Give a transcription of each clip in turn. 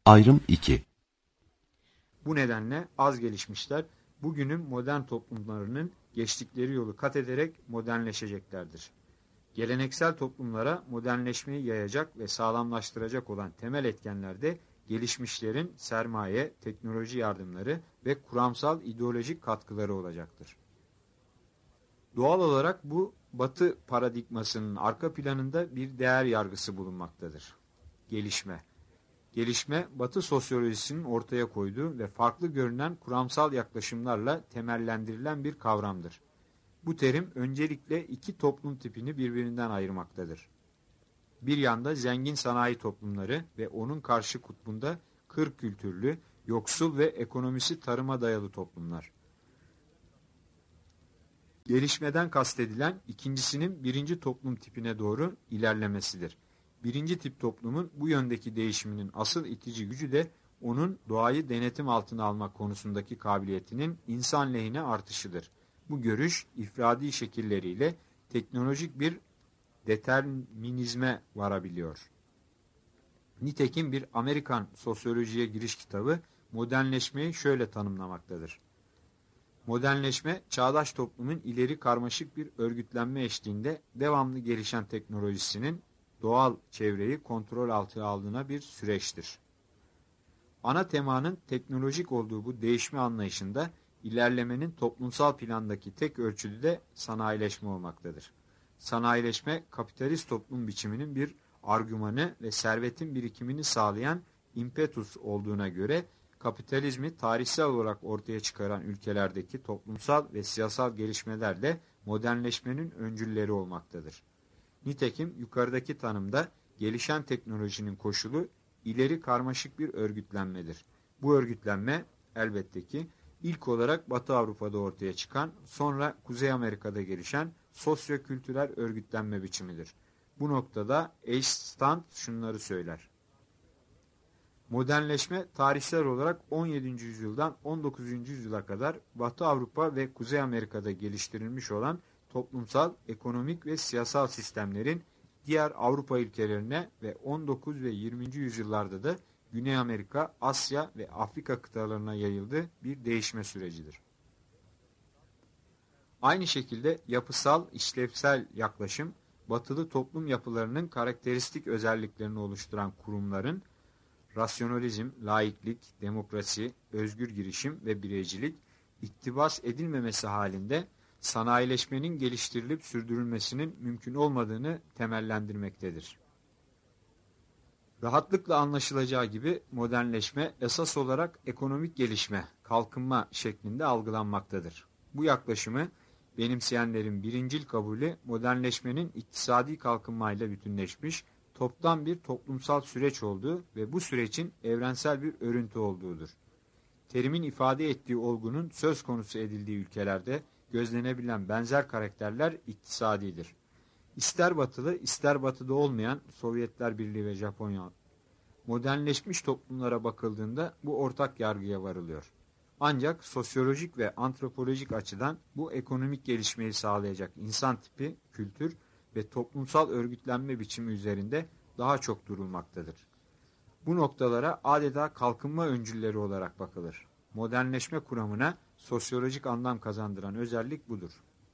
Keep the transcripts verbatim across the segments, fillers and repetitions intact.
Ayrım iki. Bu nedenle az gelişmişler bugünün modern toplumlarının geçtikleri yolu kat ederek modernleşeceklerdir. Geleneksel toplumlara modernleşmeyi yayacak ve sağlamlaştıracak olan temel etkenler de gelişmişlerin sermaye, teknoloji yardımları ve kuramsal ideolojik katkıları olacaktır. Doğal olarak bu Batı paradigmasının arka planında bir değer yargısı bulunmaktadır. Gelişme. Gelişme, Batı sosyolojisinin ortaya koyduğu ve farklı görünen kuramsal yaklaşımlarla temellendirilen bir kavramdır. Bu terim öncelikle iki toplum tipini birbirinden ayırmaktadır. Bir yanda zengin sanayi toplumları ve onun karşı kutbunda kır kültürlü, yoksul ve ekonomisi tarıma dayalı toplumlar. Gelişmeden kastedilen ikincisinin birinci toplum tipine doğru ilerlemesidir. Birinci tip toplumun bu yöndeki değişiminin asıl itici gücü de onun doğayı denetim altına almak konusundaki kabiliyetinin insan lehine artışıdır. Bu görüş ifradi şekilleriyle teknolojik bir determinizme varabiliyor. Nitekim bir Amerikan sosyolojiye giriş kitabı modernleşmeyi şöyle tanımlamaktadır. Modernleşme, çağdaş toplumun ileri karmaşık bir örgütlenme eşliğinde devamlı gelişen teknolojisinin doğal çevreyi kontrol altına aldığına bir süreçtir. Ana temanın teknolojik olduğu bu değişme anlayışında ilerlemenin toplumsal plandaki tek ölçütü de sanayileşme olmaktadır. Sanayileşme, kapitalist toplum biçiminin bir argümanı ve servetin birikimini sağlayan impetus olduğuna göre, kapitalizmi tarihsel olarak ortaya çıkaran ülkelerdeki toplumsal ve siyasal gelişmelerle modernleşmenin öncülleri olmaktadır. Nitekim yukarıdaki tanımda gelişen teknolojinin koşulu ileri karmaşık bir örgütlenmedir. Bu örgütlenme elbette ki ilk olarak Batı Avrupa'da ortaya çıkan, sonra Kuzey Amerika'da gelişen sosyo-kültürel örgütlenme biçimidir. Bu noktada Eystein şunları söyler. Modernleşme tarihsel olarak on yedinci yüzyıldan on dokuzuncu yüzyıla kadar Batı Avrupa ve Kuzey Amerika'da geliştirilmiş olan toplumsal, ekonomik ve siyasal sistemlerin diğer Avrupa ülkelerine ve on dokuz ve yirminci yüzyıllarda da Güney Amerika, Asya ve Afrika kıtalarına yayıldığı bir değişme sürecidir. Aynı şekilde yapısal, işlevsel yaklaşım, batılı toplum yapılarının karakteristik özelliklerini oluşturan kurumların rasyonalizm, laiklik, demokrasi, özgür girişim ve bireycilik iktibas edilmemesi halinde sanayileşmenin geliştirilip sürdürülmesinin mümkün olmadığını temellendirmektedir. Rahatlıkla anlaşılacağı gibi modernleşme esas olarak ekonomik gelişme, kalkınma şeklinde algılanmaktadır. Bu yaklaşımı benimseyenlerin birincil kabulü modernleşmenin iktisadi kalkınmayla bütünleşmiş, toptan bir toplumsal süreç olduğu ve bu sürecin evrensel bir örüntü olduğudur. Terimin ifade ettiği olgunun söz konusu edildiği ülkelerde gözlenebilen benzer karakterler iktisadidir. İster batılı, ister batıda olmayan Sovyetler Birliği ve Japonya, modernleşmiş toplumlara bakıldığında bu ortak yargıya varılıyor. Ancak sosyolojik ve antropolojik açıdan bu ekonomik gelişmeyi sağlayacak insan tipi, kültür ve toplumsal örgütlenme biçimi üzerinde daha çok durulmaktadır. Bu noktalara adeta kalkınma öncülleri olarak bakılır. Modernleşme kuramına sosyolojik anlam kazandıran özellik budur.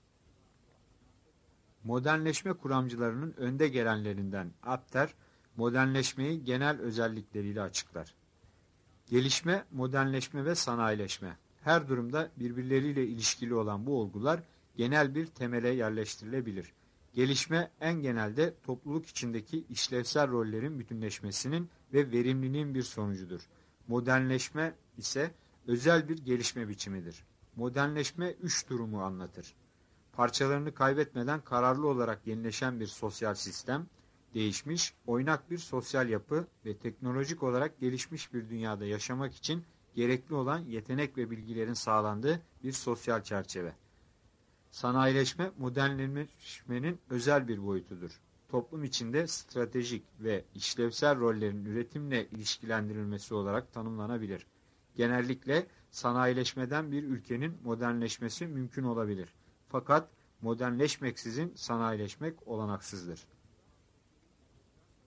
Modernleşme kuramcılarının önde gelenlerinden Apter, modernleşmeyi genel özellikleriyle açıklar. Gelişme, modernleşme ve sanayileşme. Her durumda birbirleriyle ilişkili olan bu olgular genel bir temele yerleştirilebilir. Gelişme en genelde topluluk içindeki işlevsel rollerin bütünleşmesinin ve verimliliğin bir sonucudur. Modernleşme ise özel bir gelişme biçimidir. Modernleşme üç durumu anlatır. Parçalarını kaybetmeden kararlı olarak yenileşen bir sosyal sistem, değişmiş, oynak bir sosyal yapı ve teknolojik olarak gelişmiş bir dünyada yaşamak için gerekli olan yetenek ve bilgilerin sağlandığı bir sosyal çerçeve. Sanayileşme, modernleşmenin özel bir boyutudur. Toplum içinde stratejik ve işlevsel rollerin üretimle ilişkilendirilmesi olarak tanımlanabilir. Genellikle sanayileşmeden bir ülkenin modernleşmesi mümkün olabilir. Fakat modernleşmeksizin sanayileşmek olanaksızdır.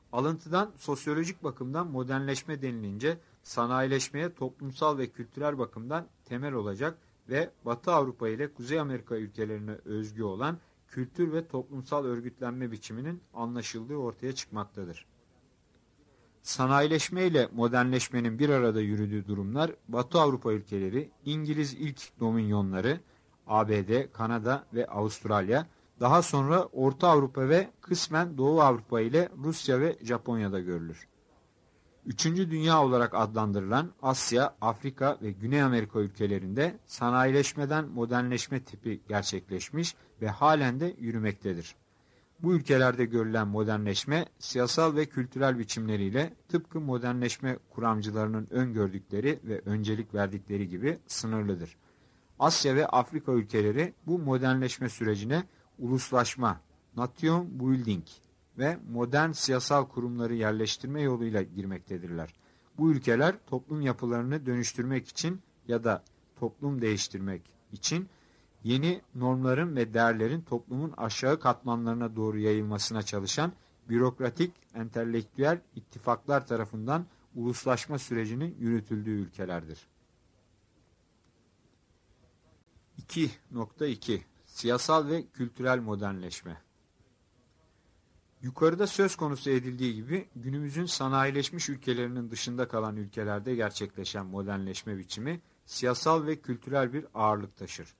Alıntıdan sosyolojik bakımdan modernleşme denilince sanayileşmeye toplumsal ve kültürel bakımdan temel olacak ve Batı Avrupa ile Kuzey Amerika ülkelerine özgü olan kültür ve toplumsal örgütlenme biçiminin anlaşıldığı ortaya çıkmaktadır. Sanayileşme ile modernleşmenin bir arada yürüdüğü durumlar Batı Avrupa ülkeleri, İngiliz ilk dominyonları, A B D, Kanada ve Avustralya, daha sonra Orta Avrupa ve kısmen Doğu Avrupa ile Rusya ve Japonya'da görülür. Üçüncü dünya olarak adlandırılan Asya, Afrika ve Güney Amerika ülkelerinde sanayileşmeden modernleşme tipi gerçekleşmiş ve halen de yürümektedir. Bu ülkelerde görülen modernleşme, siyasal ve kültürel biçimleriyle tıpkı modernleşme kuramcılarının öngördükleri ve öncelik verdikleri gibi sınırlıdır. Asya ve Afrika ülkeleri bu modernleşme sürecine uluslaşma, nation building ve modern siyasal kurumları yerleştirme yoluyla girmektedirler. Bu ülkeler toplum yapılarını dönüştürmek için ya da toplum değiştirmek için yeni normların ve değerlerin toplumun aşağı katmanlarına doğru yayılmasına çalışan bürokratik, entelektüel ittifaklar tarafından uluslaşma sürecinin yürütüldüğü ülkelerdir. iki nokta iki Siyasal ve kültürel modernleşme. Yukarıda söz konusu edildiği gibi günümüzün sanayileşmiş ülkelerinin dışında kalan ülkelerde gerçekleşen modernleşme biçimi siyasal ve kültürel bir ağırlık taşır.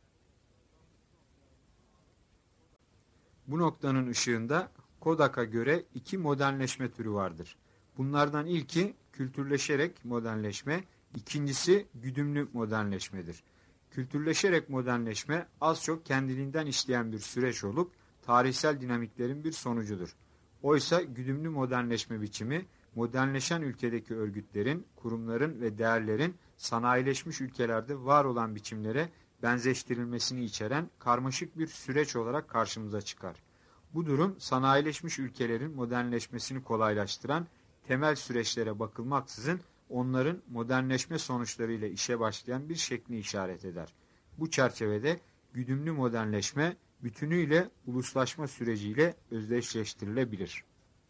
Bu noktanın ışığında Kodak'a göre iki modernleşme türü vardır. Bunlardan ilki kültürleşerek modernleşme, ikincisi güdümlü modernleşmedir. Kültürleşerek modernleşme az çok kendiliğinden işleyen bir süreç olup tarihsel dinamiklerin bir sonucudur. Oysa güdümlü modernleşme biçimi modernleşen ülkedeki örgütlerin, kurumların ve değerlerin sanayileşmiş ülkelerde var olan biçimlere benzeştirilmesini içeren karmaşık bir süreç olarak karşımıza çıkar. Bu durum sanayileşmiş ülkelerin modernleşmesini kolaylaştıran temel süreçlere bakılmaksızın onların modernleşme sonuçlarıyla işe başlayan bir şeklini işaret eder. Bu çerçevede güdümlü modernleşme bütünüyle uluslaşma süreciyle özdeşleştirilebilir.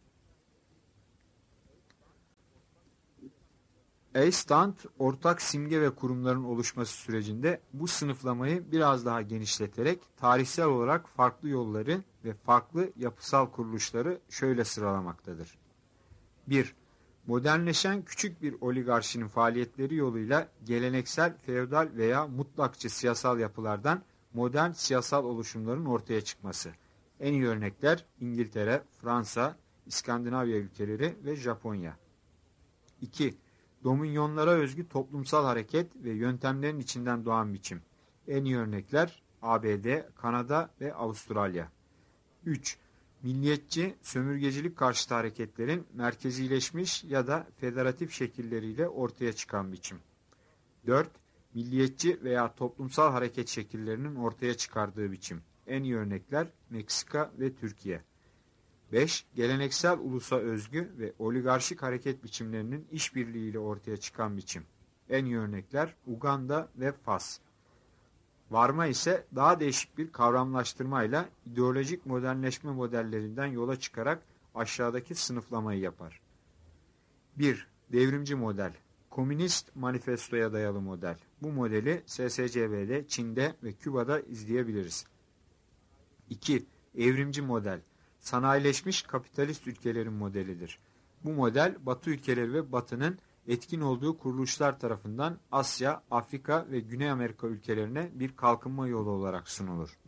Eystand, ortak simge ve kurumların oluşması sürecinde bu sınıflamayı biraz daha genişleterek tarihsel olarak farklı yolları ve farklı yapısal kuruluşları şöyle sıralamaktadır. bir Modernleşen küçük bir oligarşinin faaliyetleri yoluyla geleneksel, feodal veya mutlakçı siyasal yapılardan modern siyasal oluşumların ortaya çıkması. En iyi örnekler İngiltere, Fransa, İskandinavya ülkeleri ve Japonya. iki Dominyonlara özgü toplumsal hareket ve yöntemlerin içinden doğan biçim. En iyi örnekler A B D, Kanada ve Avustralya. üç Milliyetçi, sömürgecilik karşıtı hareketlerin merkezileşmiş ya da federatif şekilleriyle ortaya çıkan biçim. dört Milliyetçi veya toplumsal hareket şekillerinin ortaya çıkardığı biçim. En iyi örnekler Meksika ve Türkiye. beş Geleneksel ulusa özgü ve oligarşik hareket biçimlerinin işbirliğiyle ortaya çıkan biçim. En iyi örnekler Uganda ve Fas. Varma ise daha değişik bir kavramlaştırmayla ideolojik modernleşme modellerinden yola çıkarak aşağıdaki sınıflamayı yapar. bir Devrimci model. Komünist manifestoya dayalı model. Bu modeli S S C B'de, Çin'de ve Küba'da izleyebiliriz. iki Evrimci model. Sanayileşmiş kapitalist ülkelerin modelidir. Bu model Batı ülkeleri ve Batı'nın etkin olduğu kuruluşlar tarafından Asya, Afrika ve Güney Amerika ülkelerine bir kalkınma yolu olarak sunulur.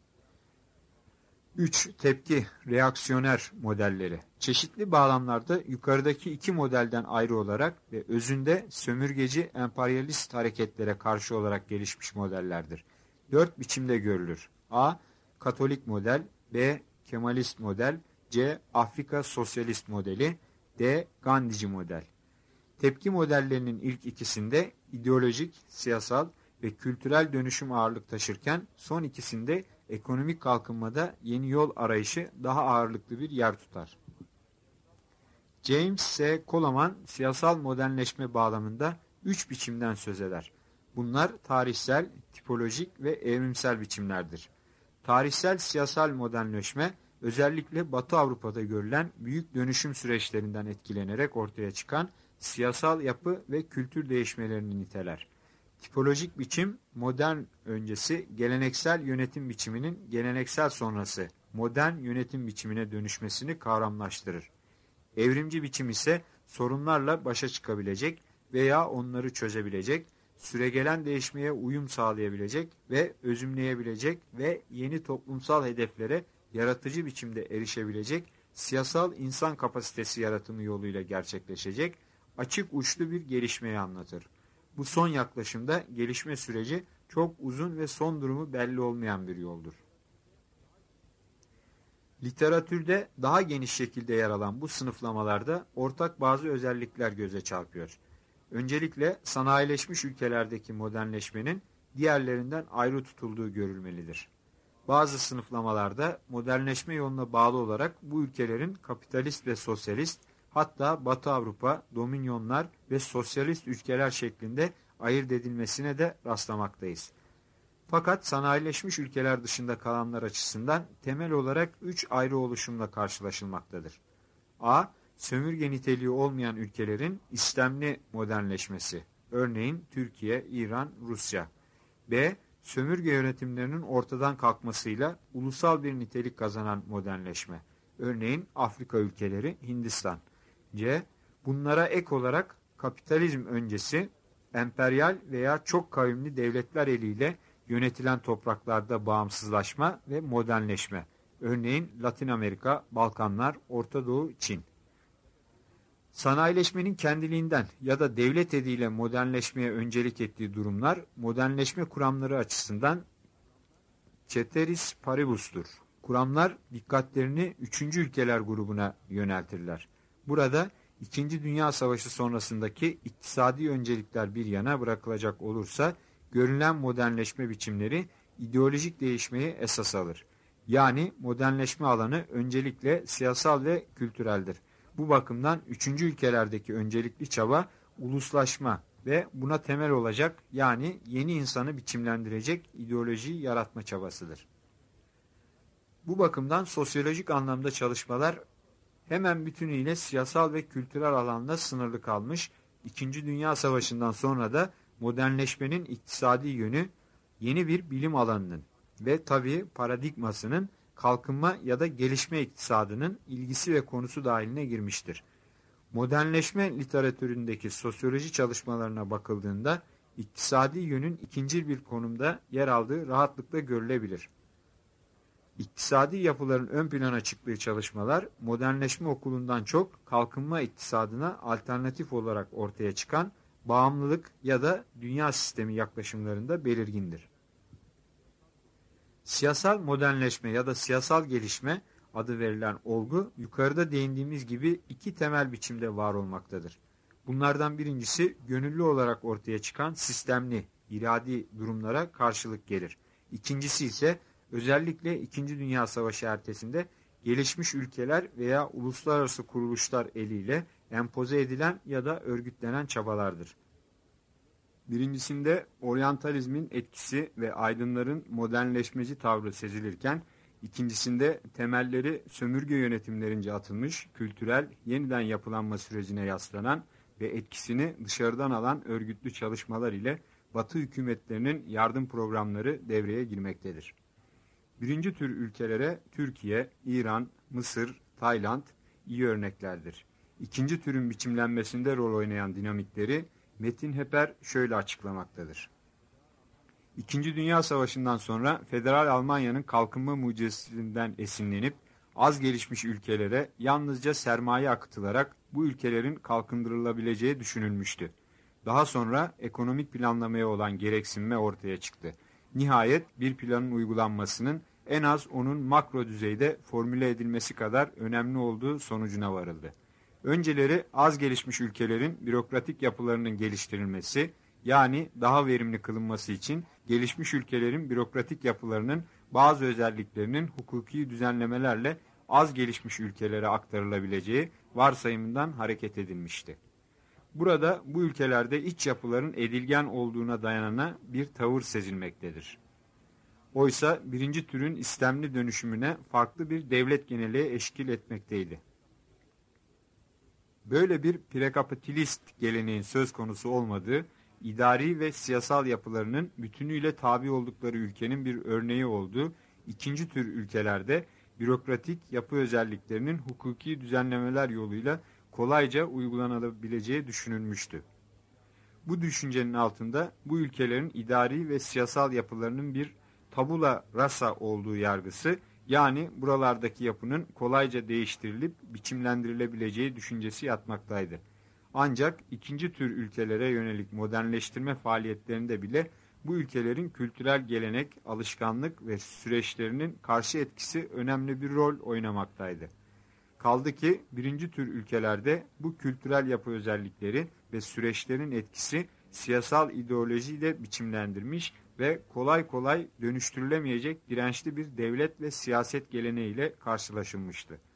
üç Tepki, reaksiyoner modelleri. Çeşitli bağlamlarda yukarıdaki iki modelden ayrı olarak ve özünde sömürgeci emperyalist hareketlere karşı olarak gelişmiş modellerdir. Dört biçimde görülür. A. Katolik model, B. Kemalist model, C. Afrika sosyalist modeli, D. Gandhici model. Tepki modellerinin ilk ikisinde ideolojik, siyasal ve kültürel dönüşüm ağırlık taşırken son ikisinde ekonomik kalkınmada yeni yol arayışı daha ağırlıklı bir yer tutar. James S. Coleman siyasal modernleşme bağlamında üç biçimden söz eder. Bunlar tarihsel, tipolojik ve evrimsel biçimlerdir. Tarihsel siyasal modernleşme özellikle Batı Avrupa'da görülen büyük dönüşüm süreçlerinden etkilenerek ortaya çıkan siyasal yapı ve kültür değişmelerini niteler. Tipolojik biçim, modern öncesi geleneksel yönetim biçiminin geleneksel sonrası modern yönetim biçimine dönüşmesini kavramlaştırır. Evrimci biçim ise sorunlarla başa çıkabilecek veya onları çözebilecek, süregelen değişmeye uyum sağlayabilecek ve özümleyebilecek ve yeni toplumsal hedeflere yaratıcı biçimde erişebilecek siyasal insan kapasitesi yaratımı yoluyla gerçekleşecek açık uçlu bir gelişmeyi anlatır. Bu son yaklaşımda gelişme süreci çok uzun ve son durumu belli olmayan bir yoldur. Literatürde daha geniş şekilde yer alan bu sınıflamalarda ortak bazı özellikler göze çarpıyor. Öncelikle sanayileşmiş ülkelerdeki modernleşmenin diğerlerinden ayrı tutulduğu görülmelidir. Bazı sınıflamalarda modernleşme yoluna bağlı olarak bu ülkelerin kapitalist ve sosyalist, hatta Batı Avrupa, dominyonlar ve sosyalist ülkeler şeklinde ayırt edilmesine de rastlamaktayız. Fakat sanayileşmiş ülkeler dışında kalanlar açısından temel olarak üç ayrı oluşumla karşılaşılmaktadır. A. Sömürge niteliği olmayan ülkelerin istemli modernleşmesi. Örneğin Türkiye, İran, Rusya. B. Sömürge yönetimlerinin ortadan kalkmasıyla ulusal bir nitelik kazanan modernleşme. Örneğin Afrika ülkeleri, Hindistan. C. Bunlara ek olarak kapitalizm öncesi, emperyal veya çok kavimli devletler eliyle yönetilen topraklarda bağımsızlaşma ve modernleşme. Örneğin Latin Amerika, Balkanlar, Orta Doğu, Çin. Sanayileşmenin kendiliğinden ya da devlet eliyle modernleşmeye öncelik ettiği durumlar modernleşme kuramları açısından ceteris paribus'tur. Kuramlar dikkatlerini üçüncü ülkeler grubuna yöneltirler. Burada İkinci Dünya Savaşı sonrasındaki iktisadi öncelikler bir yana bırakılacak olursa görülen modernleşme biçimleri ideolojik değişmeyi esas alır. Yani modernleşme alanı öncelikle siyasal ve kültüreldir. Bu bakımdan üçüncü ülkelerdeki öncelikli çaba uluslaşma ve buna temel olacak yani yeni insanı biçimlendirecek ideolojiyi yaratma çabasıdır. Bu bakımdan sosyolojik anlamda çalışmalar hemen bütünüyle siyasal ve kültürel alanda sınırlı kalmış, İkinci Dünya Savaşı'ndan sonra da modernleşmenin iktisadi yönü yeni bir bilim alanının ve tabii paradigmasının kalkınma ya da gelişme iktisadının ilgisi ve konusu dahiline girmiştir. Modernleşme literatüründeki sosyoloji çalışmalarına bakıldığında iktisadi yönün ikincil bir konumda yer aldığı rahatlıkla görülebilir. İktisadi yapıların ön plana çıktığı çalışmalar modernleşme okulundan çok kalkınma iktisadına alternatif olarak ortaya çıkan bağımlılık ya da dünya sistemi yaklaşımlarında belirgindir. Siyasal modernleşme ya da siyasal gelişme adı verilen olgu yukarıda değindiğimiz gibi iki temel biçimde var olmaktadır. Bunlardan birincisi gönüllü olarak ortaya çıkan sistemli, iradi durumlara karşılık gelir. İkincisi ise özellikle İkinci Dünya Savaşı ertesinde gelişmiş ülkeler veya uluslararası kuruluşlar eliyle empoze edilen ya da örgütlenen çabalardır. Birincisinde oryantalizmin etkisi ve aydınların modernleşmeci tavrı sezilirken, ikincisinde temelleri sömürge yönetimlerince atılmış, kültürel yeniden yapılanma sürecine yaslanan ve etkisini dışarıdan alan örgütlü çalışmalar ile Batı hükümetlerinin yardım programları devreye girmektedir. Birinci tür ülkelere Türkiye, İran, Mısır, Tayland iyi örneklerdir. İkinci türün biçimlenmesinde rol oynayan dinamikleri Metin Heper şöyle açıklamaktadır. İkinci Dünya Savaşı'ndan sonra Federal Almanya'nın kalkınma mucizesinden esinlenip az gelişmiş ülkelere yalnızca sermaye akıtılarak bu ülkelerin kalkındırılabileceği düşünülmüştü. Daha sonra ekonomik planlamaya olan gereksinme ortaya çıktı. Nihayet bir planın uygulanmasının en az onun makro düzeyde formüle edilmesi kadar önemli olduğu sonucuna varıldı. Önceleri az gelişmiş ülkelerin bürokratik yapılarının geliştirilmesi, yani daha verimli kılınması için gelişmiş ülkelerin bürokratik yapılarının bazı özelliklerinin hukuki düzenlemelerle az gelişmiş ülkelere aktarılabileceği varsayımından hareket edilmişti. Burada bu ülkelerde iç yapıların edilgen olduğuna dayanana bir tavır sezilmektedir. Oysa birinci türün istemli dönüşümüne farklı bir devlet geneliği eşkil etmekteydi. Böyle bir prekapitalist geleneğin söz konusu olmadığı, idari ve siyasal yapılarının bütünüyle tabi oldukları ülkenin bir örneği olduğu ikinci tür ülkelerde bürokratik yapı özelliklerinin hukuki düzenlemeler yoluyla kolayca uygulanabileceği düşünülmüştü. Bu düşüncenin altında bu ülkelerin idari ve siyasal yapılarının bir tabula rasa olduğu yargısı, yani buralardaki yapının kolayca değiştirilip biçimlendirilebileceği düşüncesi yatmaktaydı. Ancak ikinci tür ülkelere yönelik modernleştirme faaliyetlerinde bile bu ülkelerin kültürel gelenek, alışkanlık ve süreçlerinin karşı etkisi önemli bir rol oynamaktaydı. Kaldı ki birinci tür ülkelerde bu kültürel yapı özellikleri ve süreçlerin etkisi siyasal ideolojiyle biçimlendirmiş ve kolay kolay dönüştürülemeyecek dirençli bir devlet ve siyaset geleneğiyle karşılaşılmıştı.